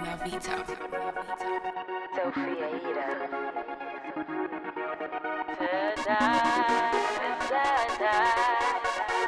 Sophia Ida. Tonight,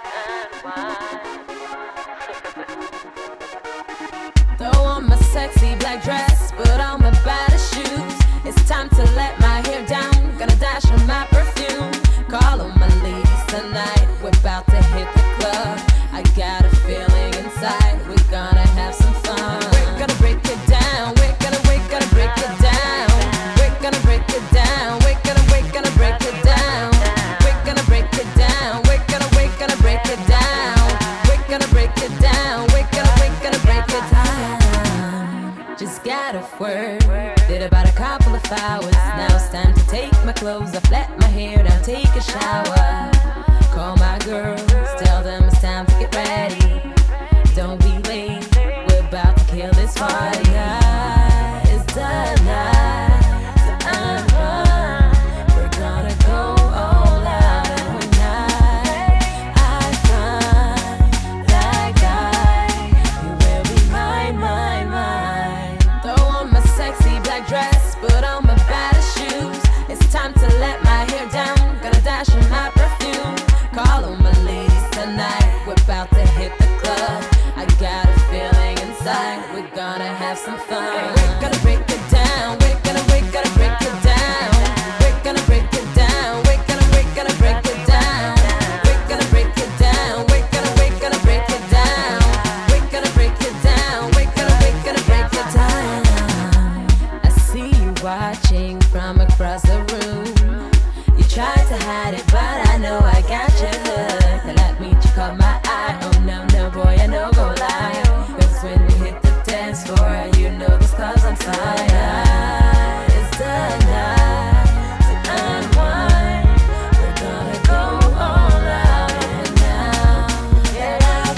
Throw on my sexy black dress, put on my baddest shoes. It's time to let my hair down, gonna dash on my perfume. Call on my ladies tonight, we're about to hit the club. I got a feeling inside, we're gonna have some fun. We're gonna break it down, we're gonna break it down. We're gonna break it down, we're gonna break it down. We're gonna break it down, we're gonna break it down. We're gonna break it down, we're gonna break it down. Just got off work, did about a couple of hours. Now it's time to take my clothes off, let my hair down, take a shower. Call my girls, tell them it's time to get ready. Don't be late, we're about to kill this party. It's the night to unwind. We're gonna go all out, and tonight I find that guy. You will be mine. Throw on my sexy black dress, put on my baddest shoes. It's time to let my hair down, gonna dash in my perfume. Call on my ladies tonight, we're about to hit the club. I got a feeling inside, we're gonna have some fun. We're gonna break it down, we're gonna break it down. We're gonna break it down, we're gonna break it down. We're gonna break it down, we're gonna break it down. We're gonna break it down, we're gonna break it down. I see you watching from across the room. You tried to hide it, but I know I got you hooked. Now let me caught my eye. Oh no, boy, I know go lie. Cause when we hit the dance floor, you know this club's on fire. It's the night to unwind. We're gonna go all out, and now that I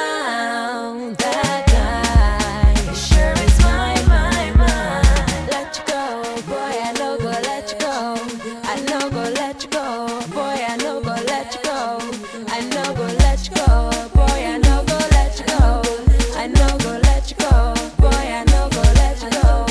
found that guy, he sure is mine. Let you go, boy, I know go let you go. I know go let you go, boy, I know go let you go. I know go let you go, boy, I know go let you go. I know go let you go, boy, I know go let you go.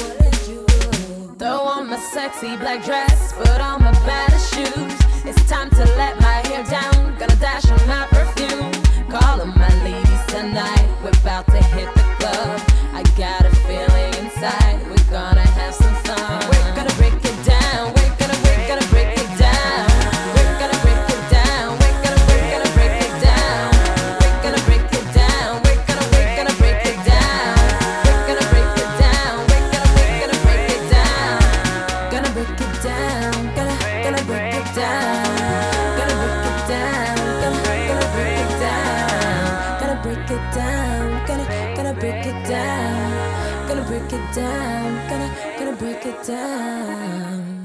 Throw on my sexy black dress, put on my baddest shoes. It's time to let my hair down, gonna dash on my perfume. Call on my ladies tonight, we're about to hit the club. I got a feeling inside, we're gonna have some fun. We're gonna break it down, we're gonna break it down. We're gonna break it down, we're gonna break it down. We're gonna break it down, we're gonna break it down. We're gonna break it down, we're gonna break it down. Gonna break it down, gonna break it down. Gonna break it down, gonna break it down. Gonna break it down, gonna break it down. Gonna break it down, gonna break it down.